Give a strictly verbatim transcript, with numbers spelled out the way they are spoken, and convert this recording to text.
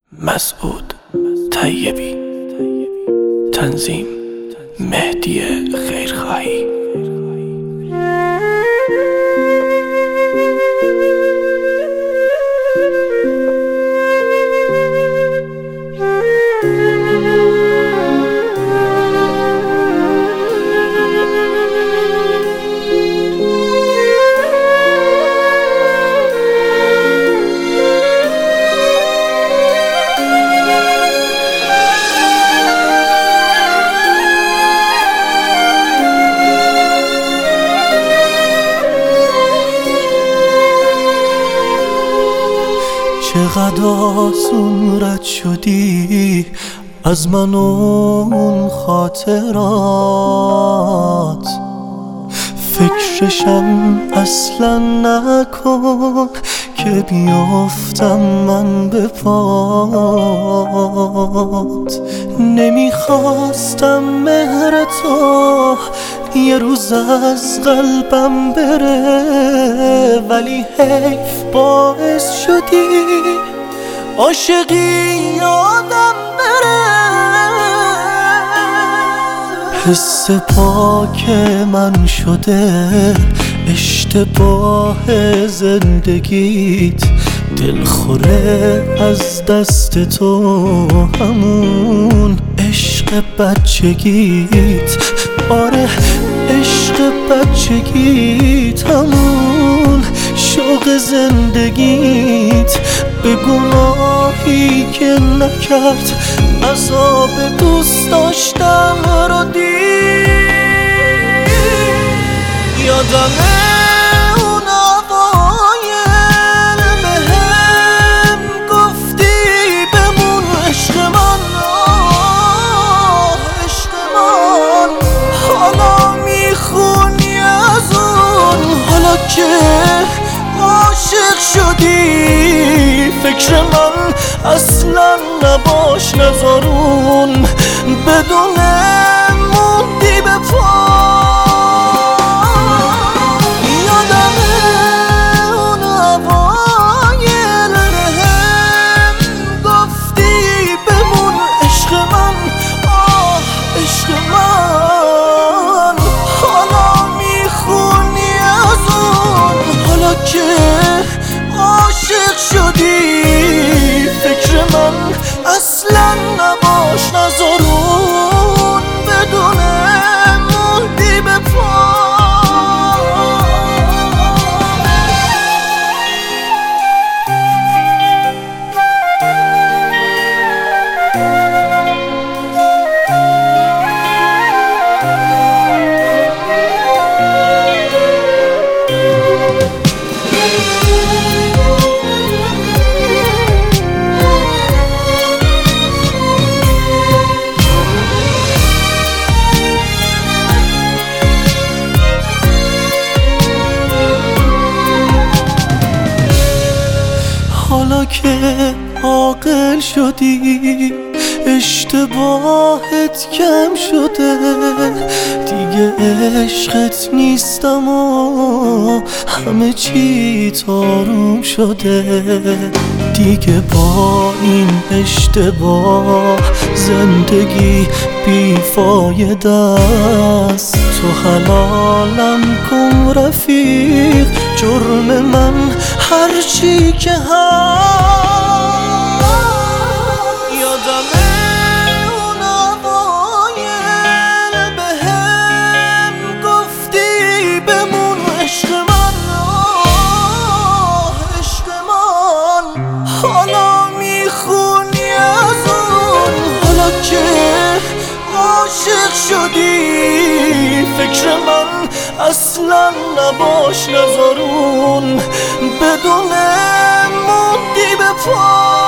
مسعود طیبی. تنظیم مهدی خیرخواهی. چقدر آسون رد شدی از من و اون خاطرات، فکرشم اصلا نکن که بیافتم من به پات. نمیخواستم مهر تو یه روز از قلبم بره، ولی حیف باعث شدی عاشقی یادم بره. حس پاک من شده اشتباه زندگیت، دلخوره از دست تو همون عشق بچگیت. آره عشق بچگیت، همون شوق زندگیت، به گناهی که نکرد عذاب دوست داشتم رو دید. یادمه اون اوایل بهم گفتی بمون عشق من، آه عشق من. حالا میخونی از اون، حالا که عاشق شدی فکر من اصلا نباش نذارون، بدونه موندی به پا. یادمه اون اوایل بهم گفتی بمون عشق من، آه عشق من. حالا میخونی از اون، حالا که عاشق شدی فکر من اصلا نباش نذارون، بدونه موندی به پا. حالا که عاقل شدی اشتباهت کم شده، دیگه عشقت نیستم و همه چی آروم شده. دیگه با این اشتباه زندگی بیفایده است. تو حلالم کن رفیق، جرم من هرچی که هست. یادمه اون اوایل بهم گفتی بمون عشق من، آه عشق من. حالا میخونی از اون، حالا که عاشق شدی فکر من اصلا نباش نذارون، بدونه موندی به پا.